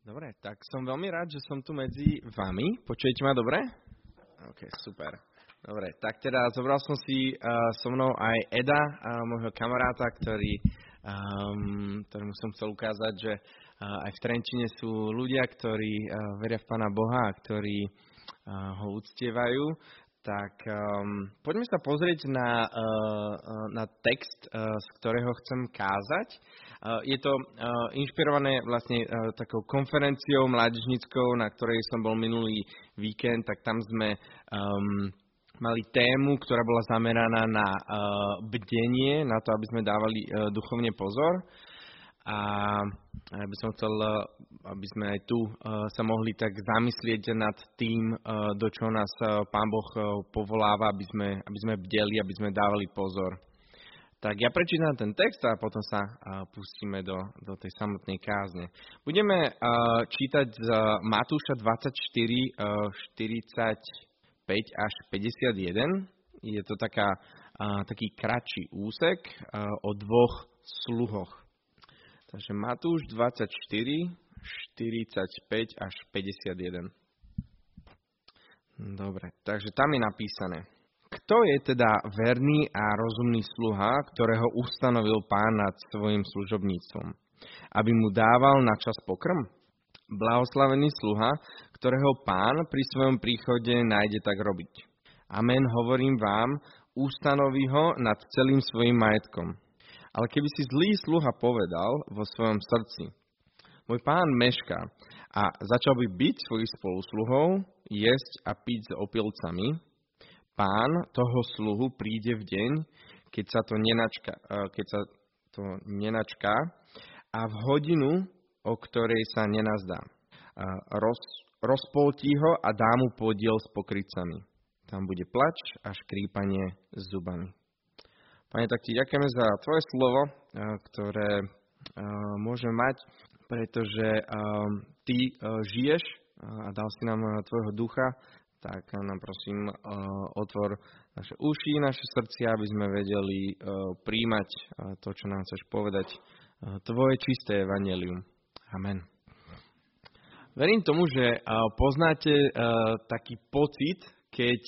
Dobre, tak som veľmi rád, že som tu medzi vami. Počujete ma dobre? OK, super. Dobre, tak teda zobral som si so mnou aj Eda, môjho kamaráta, ktorému som chcel ukázať, že aj v Trenčine sú ľudia, ktorí veria v Pána Boha a ktorí ho uctievajú. Tak poďme sa pozrieť na text, z ktorého chcem kázať. Je to inšpirované vlastne takou konferenciou mládežníckou, na ktorej som bol minulý víkend, tak tam sme mali tému, ktorá bola zameraná na bdenie, na to, aby sme dávali duchovne pozor. A ja by som chcel, aby sme aj tu sa mohli tak zamyslieť nad tým, do čoho nás Pán Boh povoláva, aby sme bdeli, aby sme dávali pozor. Tak ja prečítam ten text a potom sa pustíme do tej samotnej kázne. Budeme čítať z Matúša 24, 45 až 51. Je to taký kratší úsek o dvoch sluhoch. Takže Matúš 24, 45 až 51. Dobre, takže tam je napísané. Kto je teda verný a rozumný sluha, ktorého ustanovil Pán nad svojim služobníctvom, aby mu dával na čas pokrm? Blahoslavený sluha, ktorého Pán pri svojom príchode nájde tak robiť. Amen, hovorím vám, ustanoví ho nad celým svojim majetkom. Ale keby si zlý sluha povedal vo svojom srdci, môj pán mešká, a začal by byť svojich spolusluhov, jesť a piť s opilcami, pán toho sluhu príde v deň, keď sa to nenačká a v hodinu, o ktorej sa nenazdá. Rozpoltí ho a dá mu podiel s pokrytcami. Tam bude plač a škrípanie s zubami. Pane, tak ti ďakujeme za tvoje slovo, ktoré môžeme mať, pretože ty žiješ a dal si nám tvojho ducha, tak nám prosím otvor naše uši, naše srdcia, aby sme vedeli príjmať to, čo nám chceš povedať, tvoje čisté evanjelium. Amen. Verím tomu, že poznáte taký pocit, keď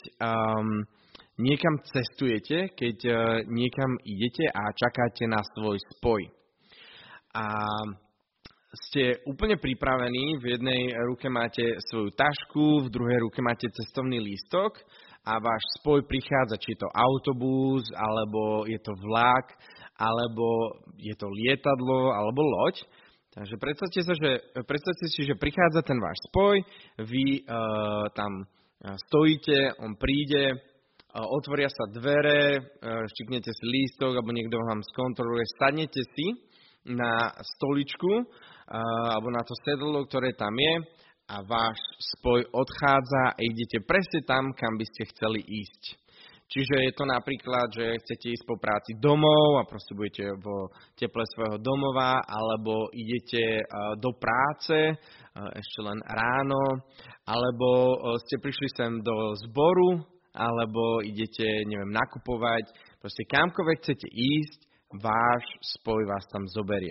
niekam cestujete, keď niekam idete a čakáte na svoj spoj. A ste úplne pripravení, v jednej ruke máte svoju tašku, v druhej ruke máte cestovný lístok a váš spoj prichádza, či je to autobus, alebo je to vlak, alebo je to lietadlo, alebo loď. Takže predstavte si, že prichádza ten váš spoj, vy tam stojíte, on príde, otvoria sa dvere, štiknete si lístok, alebo niekto vám skontroluje, sadnete si na stoličku alebo na to sedlo, ktoré tam je a váš spoj odchádza a idete presne tam, kam by ste chceli ísť. Čiže je to napríklad, že chcete ísť po práci domov a proste budete vo teple svojho domova, alebo idete do práce ešte len ráno, alebo ste prišli sem do zboru, alebo idete, nakupovať. Proste kamkoľvek chcete ísť, váš spoj vás tam zoberie.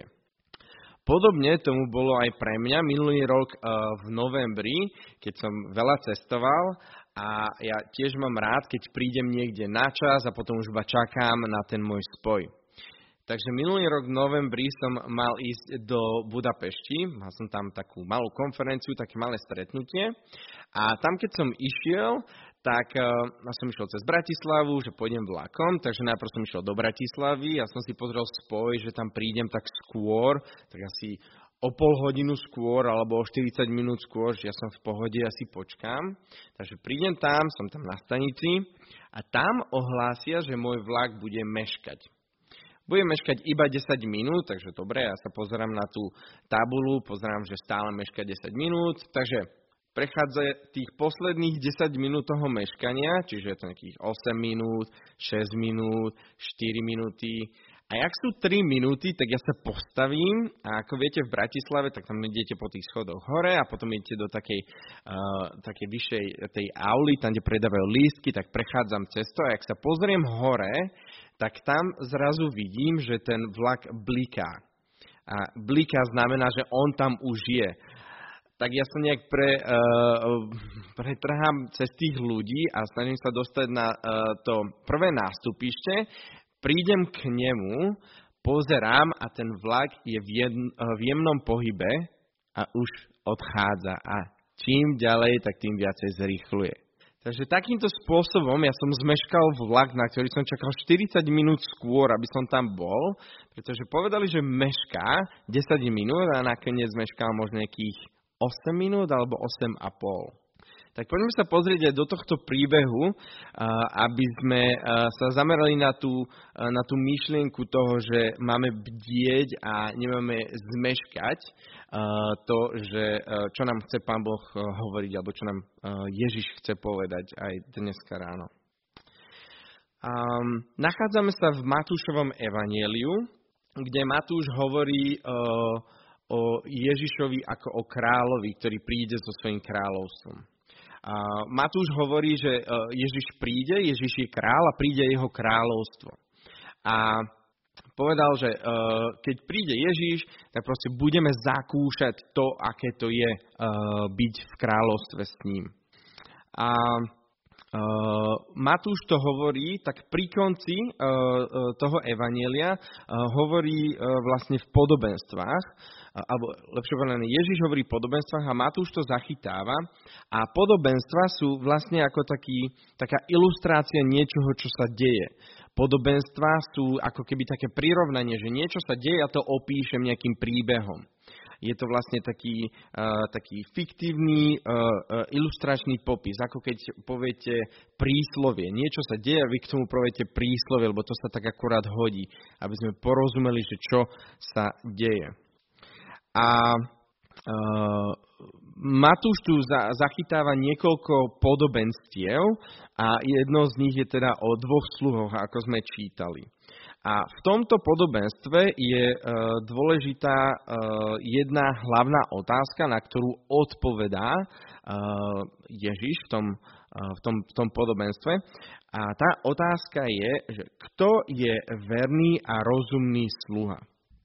Podobne tomu bolo aj pre mňa minulý rok v novembri, keď som veľa cestoval a ja tiež mám rád, keď prídem niekde na čas a potom už iba čakám na ten môj spoj. Takže minulý rok v novembri som mal ísť do Budapešti, mal som tam takú malú konferenciu, také malé stretnutie a tam keď som išiel, tak som išiel cez Bratislavu, že pôjdem vlakom, takže najprv som išiel do Bratislavy, ja som si pozrel spoj, že tam prídem tak skôr, tak asi o pol hodinu skôr, alebo o 40 minút skôr, že ja som v pohode, ja si počkám. Takže prídem tam, som tam na stanici a tam ohlásia, že môj vlak bude meškať. Bude meškať iba 10 minút, takže dobre, ja sa pozerám na tú tabulu, pozerám, že stále meška 10 minút, takže prechádza tých posledných 10 minút toho meškania, čiže je to nejakých 8 minút, 6 minút, 4 minúty. A jak sú 3 minúty, tak ja sa postavím a ako viete v Bratislave, tak tam idete po tých schodoch hore a potom idete do takej vyššej tej auly, tam, kde predávajú lístky, tak prechádzam cesto a jak sa pozriem hore, tak tam zrazu vidím, že ten vlak bliká. A bliká znamená, že on tam už je. tak ja sa nejak pretrhám cez tých ľudí a snažím sa dostať na to prvé nástupište, prídem k nemu, pozerám a ten vlak je v jemnom pohybe a už odchádza a čím ďalej, tak tým viacej zrýchluje. Takže takýmto spôsobom ja som zmeškal vlak, na ktorý som čakal 40 minút skôr, aby som tam bol, pretože povedali, že mešká 10 minút a nakoniec zmeškal možno nejakých 8 minút alebo 8,5. Tak poďme sa pozrieť aj do tohto príbehu, aby sme sa zamerali na tú myšlienku toho, že máme bdieť a nemáme zmeškať to, že čo nám chce Pán Boh hovoriť, alebo čo nám Ježiš chce povedať aj dneska ráno. Nachádzame sa v Matúšovom evanjeliu, kde Matúš hovorí o Ježišovi ako o kráľovi, ktorý príde so svojím kráľovstvom. Matúš hovorí, že Ježiš príde, Ježiš je kráľ a príde jeho kráľovstvo. A povedal, že keď príde Ježiš, tak proste budeme zakúšať to, aké to je byť v kráľovstve s ním. A Matúš to hovorí, tak pri konci toho evanjelia hovorí vlastne v podobenstvách, alebo lepšie povedané, Ježiš hovorí v podobenstvách a Matúš to zachytáva a podobenstva sú vlastne ako taká ilustrácia niečoho, čo sa deje. Podobenstva sú ako keby také prirovnanie, že niečo sa deje a to opíšem nejakým príbehom. Je to vlastne taký fiktívny ilustračný popis, ako keď poviete príslovie. Niečo sa deje a vy k tomu poviete príslovie, lebo to sa tak akurát hodí, aby sme porozumeli, že čo sa deje. A Matúš tu zachytáva niekoľko podobenstiev a jedno z nich je teda o dvoch sluhoch, ako sme čítali. A v tomto podobenstve je dôležitá jedna hlavná otázka, na ktorú odpovedá Ježiš v tom podobenstve. A tá otázka je, že kto je verný a rozumný sluha?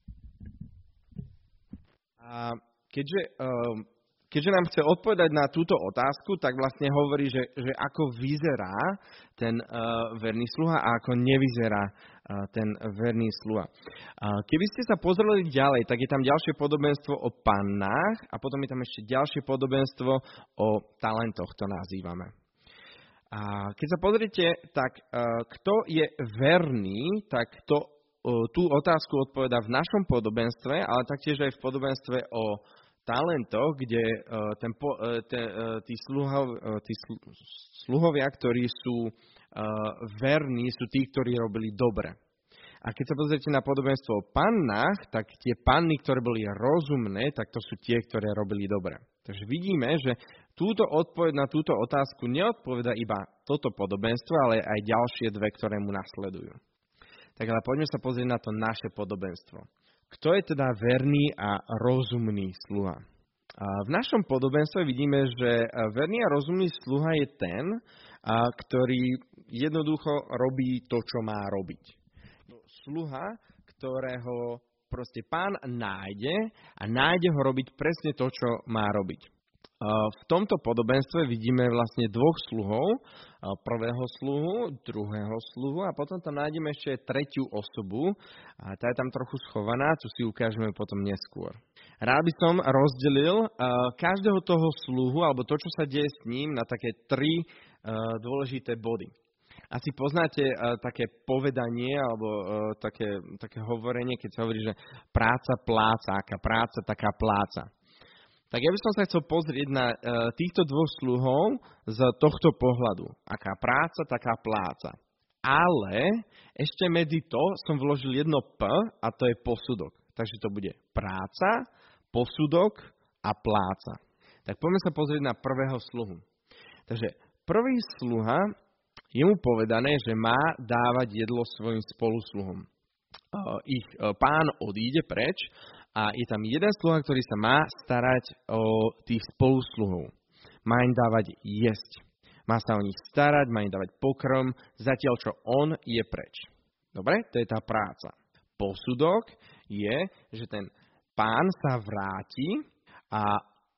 A keďže nám chce odpovedať na túto otázku, tak vlastne hovorí, že ako vyzerá ten verný sluha a ako nevyzerá ten verný sluha. Keby ste sa pozreli ďalej, tak je tam ďalšie podobenstvo o pannách a potom je tam ešte ďalšie podobenstvo o talentoch, to nazývame. A keď sa pozrite, tak kto je verný, tak tú otázku odpoveda v našom podobenstve, ale taktiež aj v podobenstve o talentoch, kde tí sluhovia, ktorí sú verní, sú tí, ktorí robili dobre. A keď sa pozriete na podobenstvo o pannách, tak tie panny, ktoré boli rozumné, tak to sú tie, ktoré robili dobre. Takže vidíme, že túto odpoveď na túto otázku neodpoveda iba toto podobenstvo, ale aj ďalšie dve, ktoré mu nasledujú. Tak ale poďme sa pozrieť na to naše podobenstvo. Kto je teda verný a rozumný sluha? V našom podobenstve vidíme, že verný a rozumný sluha je ten, ktorý jednoducho robí to, čo má robiť. Sluha, ktorého proste pán nájde a nájde ho robiť presne to, čo má robiť. V tomto podobenstve vidíme vlastne dvoch sluhov, prvého sluhu, druhého sluhu a potom tam nájdeme ešte tretiu osobu a tá je tam trochu schovaná, tu si ukážeme potom neskôr. Rád by som rozdelil každého toho sluhu alebo to, čo sa deje s ním na také tri dôležité body. Asi poznáte také povedanie alebo také hovorenie, keď sa hovorí, že práca pláca, aká práca, taká pláca. Tak ja by som sa chcel pozrieť na týchto dvoch sluhov z tohto pohľadu. Aká práca, taká pláca. Ale ešte medzi to som vložil jedno P a to je posudok. Takže to bude práca, posudok a pláca. Tak poďme sa pozrieť na prvého sluhu. Takže prvý sluha, je mu povedané, že má dávať jedlo svojim spolusluhom. Ich pán odíde preč a je tam jeden sluha, ktorý sa má starať o tých spolusluhov. Má im dávať jesť. Má sa o nich starať, má im dávať pokrm, zatiaľ čo on je preč. Dobre? To je tá práca. Posudok je, že ten pán sa vráti a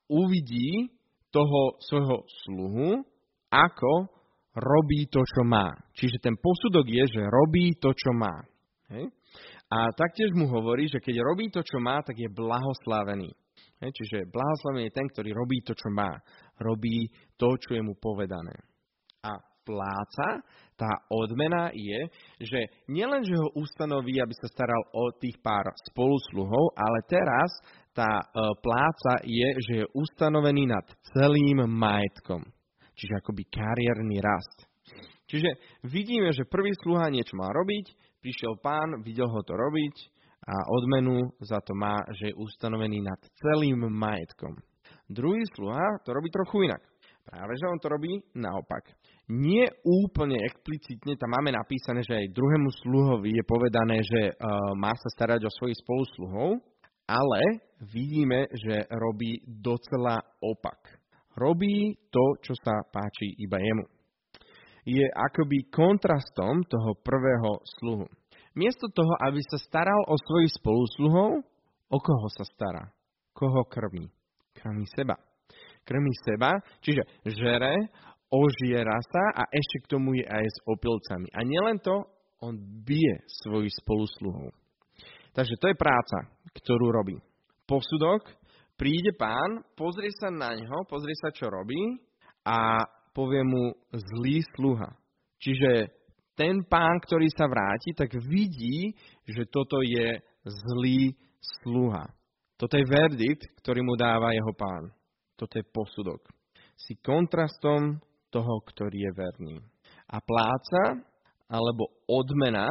uvidí toho svojho sluhu, ako robí to, čo má. Čiže ten posudok je, že robí to, čo má. Hej? A taktiež mu hovorí, že keď robí to, čo má, tak je blahoslavený. Hej? Čiže blahoslavený je ten, ktorý robí to, čo má. Robí to, čo je mu povedané. A pláca, tá odmena je, že nielen, že ho ustanoví, aby sa staral o tých pár spolusluhov, ale teraz tá pláca je, že je ustanovený nad celým majetkom. Čiže akoby kariérny rast. Čiže vidíme, že prvý sluha niečo má robiť, prišiel pán, videl ho to robiť a odmenu za to má, že je ustanovený nad celým majetkom. Druhý sluha to robí trochu inak. Práve, že on to robí naopak. Nie úplne explicitne, tam máme napísané, že aj druhému sluhovi je povedané, že má sa starať o svojich spolusluhov, ale vidíme, že robí docela opak. Robí to, čo sa páči iba jemu. Je akoby kontrastom toho prvého sluhu. Miesto toho, aby sa staral o svojich spolusluhov, o koho sa stará? Koho krmí? Krmí seba. Krmí seba, čiže žere, ožiera sa a ešte k tomu je aj s opilcami. A nielen to, on bije svojich spolusluhov. Takže to je práca, ktorú robí. Posudok, príde pán, pozrie sa na ňo, pozrie sa, čo robí a povie mu zlý sluha. Čiže ten pán, ktorý sa vráti, tak vidí, že toto je zlý sluha. Toto je verdikt, ktorý mu dáva jeho pán. Toto je posudok. Si kontrastom toho, ktorý je verný. A pláca, alebo odmena,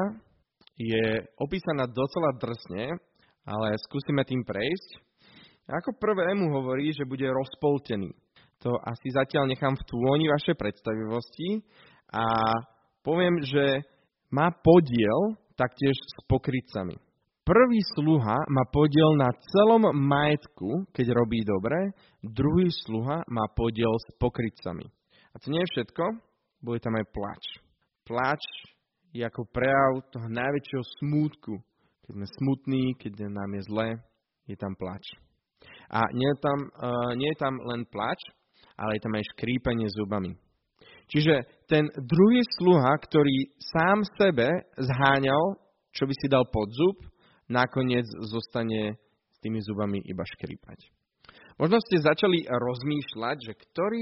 je opísaná docela drsne, ale skúsime tým prejsť. Ako prvé mu hovorí, že bude rozpoltený. To asi zatiaľ nechám v tôni vašej predstavivosti a poviem, že má podiel taktiež s pokrytcami. Prvý sluha má podiel na celom majetku, keď robí dobre, druhý sluha má podiel s pokrytcami. A to nie je všetko, bude tam aj plač. Plač je ako prejav toho najväčšieho smútku. Keď sme smutní, keď nám je zle, je tam plač. A nie je tam len plač, ale je tam aj škrípanie zubami. Čiže ten druhý sluha, ktorý sám sebe zháňal, čo by si dal pod zub, nakoniec zostane s tými zubami iba škrípať. Možno ste začali rozmýšľať, že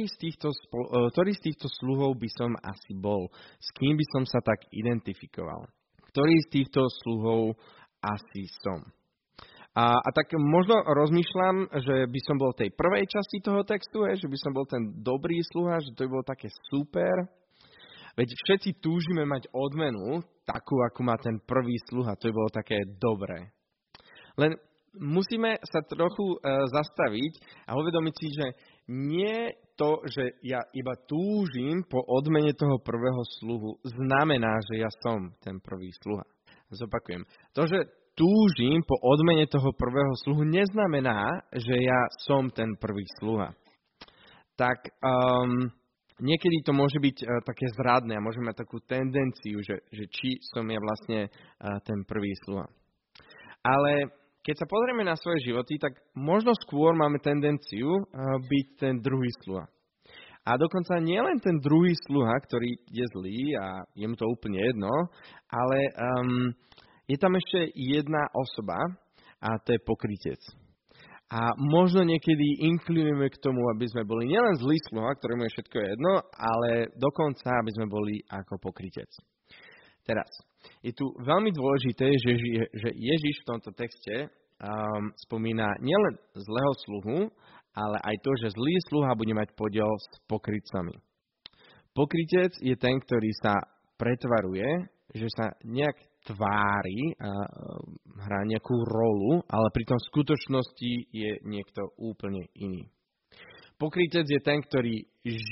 ktorý z týchto sluhov by som asi bol, s kým by som sa tak identifikoval. Ktorý z týchto sluhov asi som. A tak možno rozmýšľam, že by som bol v tej prvej časti toho textu, že by som bol ten dobrý sluha, že to by bolo také super. Veď všetci túžime mať odmenu, takú, ako má ten prvý sluha. To by bolo také dobré. Len musíme sa trochu zastaviť a uvedomiť si, že nie to, že ja iba túžim po odmene toho prvého sluhu, znamená, že ja som ten prvý sluha. Zopakujem. To, že túžim po odmene toho prvého sluhu, neznamená, že ja som ten prvý sluha. Tak niekedy to môže byť také zradné a môžeme mať takú tendenciu, že či som ja vlastne ten prvý sluha. Ale keď sa pozrieme na svoje životy, tak možno skôr máme tendenciu byť ten druhý sluha. A dokonca nie len ten druhý sluha, ktorý je zlý a je mu to úplne jedno, ale je tam ešte jedna osoba a to je pokrytec. A možno niekedy inklinujeme k tomu, aby sme boli nielen zlý sluha, ktorému je všetko jedno, ale dokonca, aby sme boli ako pokrytec. Teraz, je tu veľmi dôležité, že Ježiš v tomto texte spomína nielen zlého sluhu, ale aj to, že zlý sluha bude mať podiel s pokrytcami. Pokrytec je ten, ktorý sa pretvaruje, že sa nejak tvári a hrá nejakú rolu, ale pritom v skutočnosti je niekto úplne iný. Pokrytec je ten, ktorý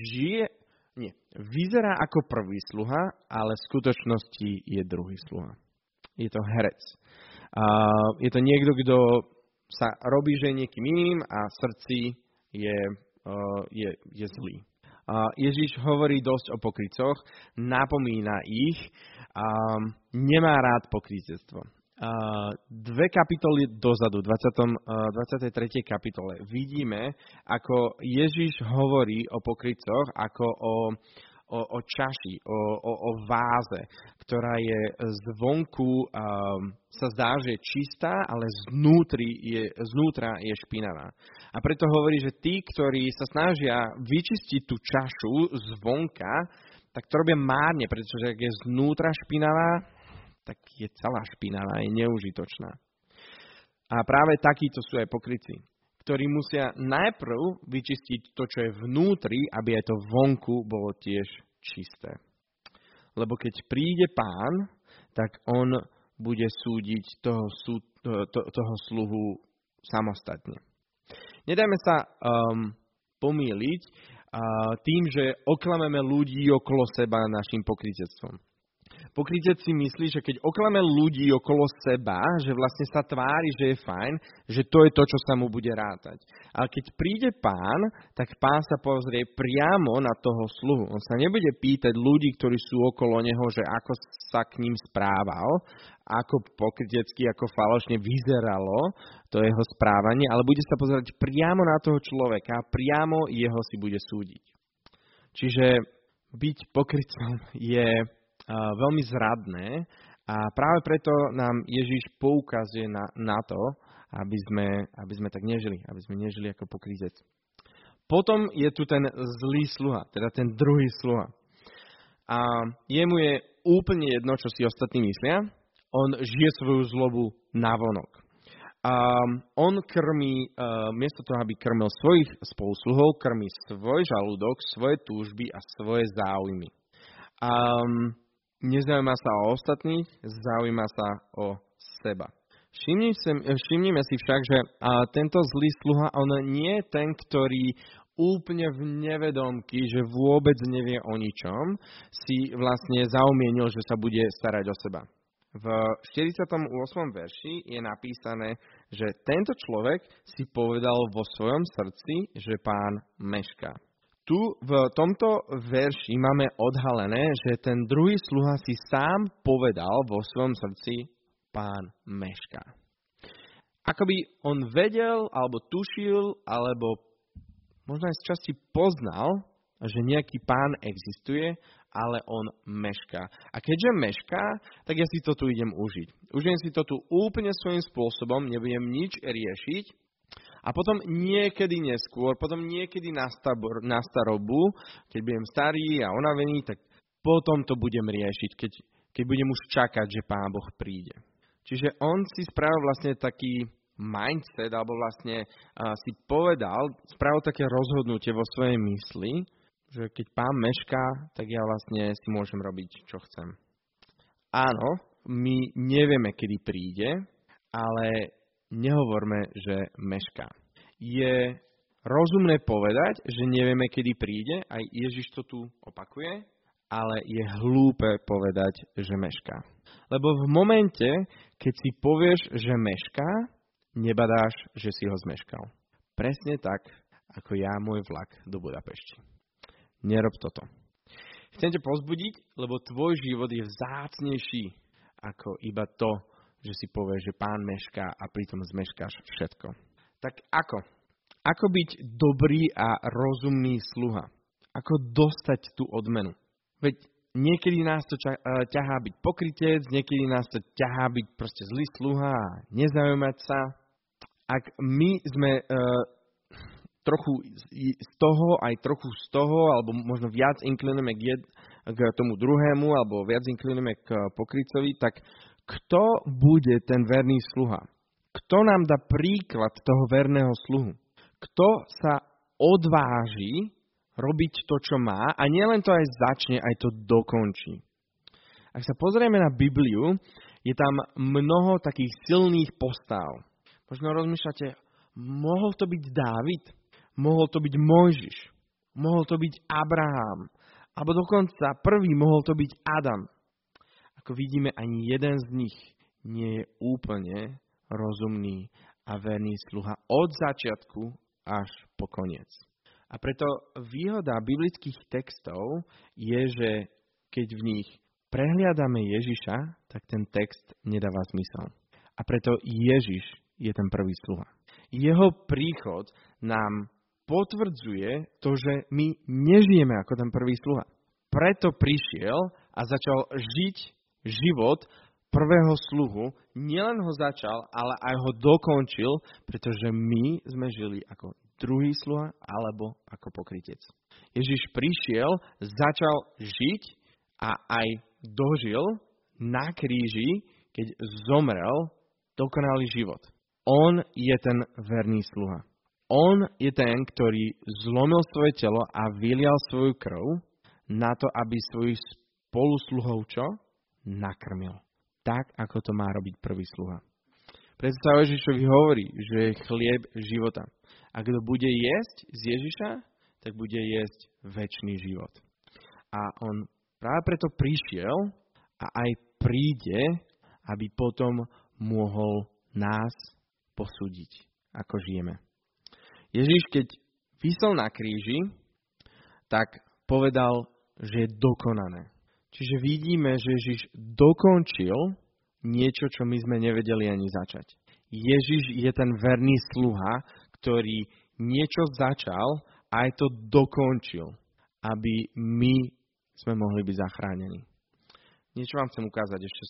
vyzerá ako prvý sluha, ale v skutočnosti je druhý sluha. Je to herec. Je to niekto, kto sa robí, že je niekým iným a v srdci je zlý. Ježiš hovorí dosť o pokrytcoch, napomína ich, nemá rád pokrytectvo. dve kapitoly dozadu, 23. kapitole, vidíme, ako Ježiš hovorí o pokrytcoch, ako o čaši, o váze, ktorá je zvonku, sa zdá, že je čistá, ale znútra je špinavá. A preto hovorí, že tí, ktorí sa snažia vyčistiť tú čašu zvonka, tak to robia márne, pretože ak je znútra špinavá, tak je celá špinavá, je neužitočná. A práve takíto sú aj pokrytci, ktorí musia najprv vyčistiť to, čo je vnútri, aby aj to vonku bolo tiež čisté. Lebo keď príde Pán, tak on bude súdiť toho sluhu samostatne. Nedajme sa pomýliť tým, že oklameme ľudí okolo seba našim pokrytectvom. Pokrytec si myslí, že keď oklame ľudí okolo seba, že vlastne sa tvári, že je fajn, že to je to, čo sa mu bude rátať. Ale keď príde Pán, tak Pán sa pozrie priamo na toho sluhu. On sa nebude pýtať ľudí, ktorí sú okolo neho, že ako sa k ním správal, ako pokrytecky, ako falošne vyzeralo to jeho správanie, ale bude sa pozerať priamo na toho človeka a priamo jeho si bude súdiť. Čiže byť pokrytcom je veľmi zradné a práve preto nám Ježiš poukazuje na to, aby sme tak nežili, aby sme nežili ako pokrytec. Potom je tu ten zlý sluha, teda ten druhý sluha. A jemu je úplne jedno, čo si ostatní myslia. On žije svoju zlobu navonok. On krmí, miesto toho, aby krmil svojich spoluslúhov, krmí svoj žalúdok, svoje túžby a svoje záujmy. Nezaujíma sa o ostatných, zaujíma sa o seba. Všimnime si však, že tento zlý sluha, on nie je ten, ktorý úplne v nevedomky, že vôbec nevie o ničom, si vlastne zaumienil, že sa bude starať o seba. V 48. verši je napísané, že tento človek si povedal vo svojom srdci, že Pán mešká. Tu v tomto verši máme odhalené, že ten druhý sluha si sám povedal vo svojom srdci, Pán mešká. Akoby on vedel, alebo tušil, alebo možno aj z časti poznal, že nejaký Pán existuje, ale on mešká. A keďže mešká, tak ja si to tu idem užiť. Užijem si to tu úplne svojím spôsobom, nebudem nič riešiť, a potom niekedy neskôr, potom niekedy na starobu, keď budem starý a unavený, tak potom to budem riešiť, keď budem už čakať, že Pán Boh príde. Čiže on si spravil vlastne taký mindset, alebo vlastne si spravil také rozhodnutie vo svojej mysli, že keď Pán mešká, tak ja vlastne si môžem robiť, čo chcem. Áno, my nevieme, kedy príde, ale nehovorme, že mešká. Je rozumné povedať, že nevieme, kedy príde, aj Ježiš to tu opakuje, ale je hlúpe povedať, že mešká. Lebo v momente, keď si povieš, že mešká, nebadáš, že si ho zmeškal. Presne tak, ako ja môj vlak do Budapešti. Nerob toto. Chcem ťa pozbudiť, lebo tvoj život je vzácnejší ako iba to, že si povieš, že Pán mešká a pritom zmeškáš všetko. Tak ako? Ako byť dobrý a rozumný sluha? Ako dostať tú odmenu? Veď niekedy nás to ťahá byť pokrytec, niekedy nás to ťahá byť proste zlý sluha a nezaujímať sa. Ak my sme trochu z toho, aj trochu z toho, alebo možno viac inklinujeme k tomu druhému, alebo viac inklinujeme k pokrytcovi, tak kto bude ten verný sluha? Kto nám dá príklad toho verného sluhu? Kto sa odváži robiť to, čo má a nielen to aj začne, aj to dokončí? Ak sa pozrieme na Bibliu, je tam mnoho takých silných postav. Možno rozmýšľate, mohol to byť Dávid? Mohol to byť Mojžiš? Mohol to byť Abraham? Alebo dokonca prvý mohol to byť Adam? Ako vidíme, ani jeden z nich nie je úplne rozumný a verný sluha od začiatku až po koniec. A preto výhoda biblických textov je, že keď v nich prehliadame Ježiša, tak ten text nedáva zmysel. A preto Ježiš je ten prvý sluha. Jeho príchod nám potvrdzuje to, že my nežijeme ako ten prvý sluha. Preto prišiel a začal žiť život prvého sluhu. Nielen ho začal, ale aj ho dokončil, pretože my sme žili ako druhý sluha alebo ako pokrytec. Ježiš prišiel, začal žiť a aj dožil na kríži, keď zomrel, dokonalý život. On je ten verný sluha. On je ten, ktorý zlomil svoje telo a vylial svoju krv na to, aby svojich spolusluhov čo? Nakrmil. Tak, ako to má robiť prvý sluha. Preto sa Ježišovi hovorí, že je chlieb života. A kto bude jesť z Ježiša, tak bude jesť večný život. A on práve preto prišiel a aj príde, aby potom mohol nás posúdiť, ako žijeme. Ježiš, keď visel na kríži, tak povedal, že je dokonané. Čiže vidíme, že Ježiš dokončil niečo, čo my sme nevedeli ani začať. Ježiš je ten verný sluha, ktorý niečo začal a aj to dokončil, aby my sme mohli byť zachránení. Niečo vám chcem ukázať ešte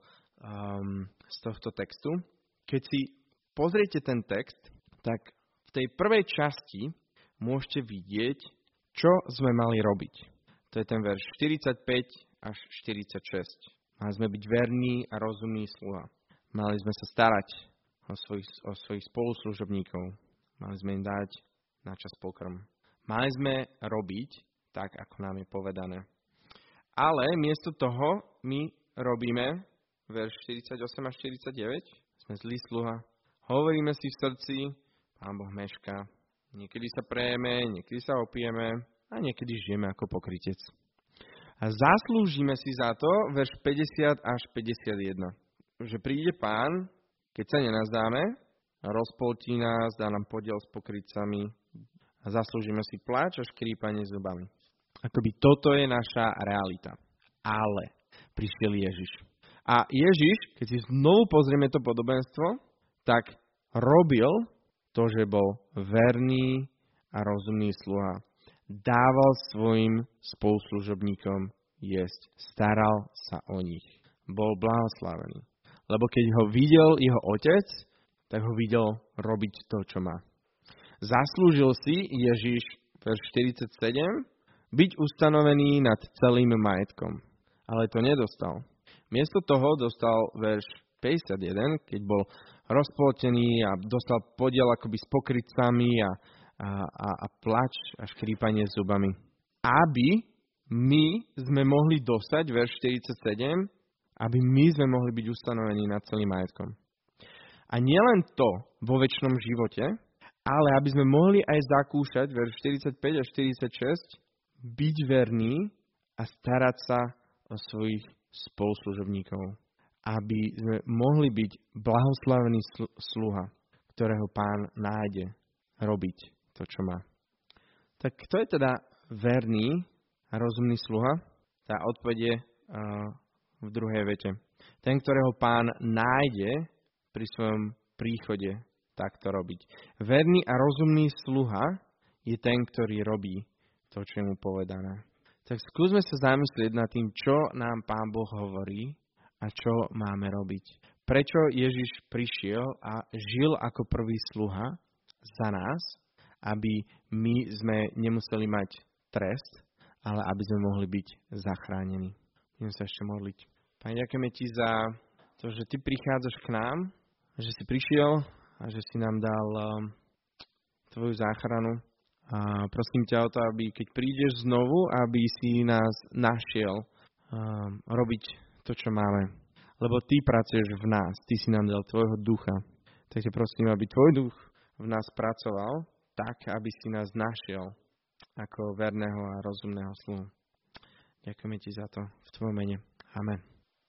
z tohto textu. Keď si pozriete ten text, tak v tej prvej časti môžete vidieť, čo sme mali robiť. To je ten verš 45 až 46. Mali sme byť verní a rozumný sluha. Mali sme sa starať o svojich spoluslužobníkov. Mali sme im dať na čas pokrm. Mali sme robiť tak, ako nám je povedané. Ale miesto toho my robíme verš 48 až 49. Sme zlý sluha. Hovoríme si v srdci, Pán Boh mešká. Niekedy sa prejeme, niekedy sa opijeme a niekedy žijeme ako pokrytec. A zaslúžime si za to, verš 50 až 51. Že príde Pán, keď sa nenazdáme, rozpoltí nás, dá nám podiel s pokrytcami a zaslúžime si pláč a škrípanie zubami. Akoby toto je naša realita. Ale prišiel Ježiš. A Ježiš, keď si znovu pozrieme to podobenstvo, tak robil to, že bol verný a rozumný sluha. Dával svojim spoluslužobníkom jesť. Staral sa o nich. Bol blahoslavený. Lebo keď ho videl jeho otec, tak ho videl robiť to, čo má. Zaslúžil si Ježiš, verš 47, byť ustanovený nad celým majetkom. Ale to nedostal. Miesto toho dostal verš 51, keď bol rozpoltený a dostal podiel akoby s pokrytcami a plač a škrípanie zubami. Aby my sme mohli dostať, verš 47, aby my sme mohli byť ustanovení nad celým majetkom. A nielen to vo večnom živote, ale aby sme mohli aj zakúšať, verš 45 a 46, byť verný a starať sa o svojich spoluslužobníkov. Aby sme mohli byť blahoslavený sluha, ktorého Pán nájde robiť to, čo má. Tak kto je teda verný a rozumný sluha? Tá odpoveď je v druhej vete. Ten, ktorého Pán nájde pri svojom príchode takto robiť. Verný a rozumný sluha je ten, ktorý robí to, čo je mu povedané. Tak skúsme sa zamyslieť nad tým, čo nám Pán Boh hovorí a čo máme robiť. Prečo Ježiš prišiel a žil ako prvý sluha za nás, aby my sme nemuseli mať trest, ale aby sme mohli byť zachránení. Budem sa ešte modliť. Pane, ďakujeme Ti za to, že Ty prichádzaš k nám, že si prišiel a že si nám dal Tvoju záchranu. A prosím ťa o to, aby keď prídeš znovu, aby si nás našiel robiť to, čo máme. Lebo Ty pracuješ v nás. Ty si nám dal Tvojho ducha. Takže prosím, aby Tvoj duch v nás pracoval tak, aby si nás našiel ako verného a rozumného sluhu. Ďakujeme Ti za to v Tvojom mene. Amen.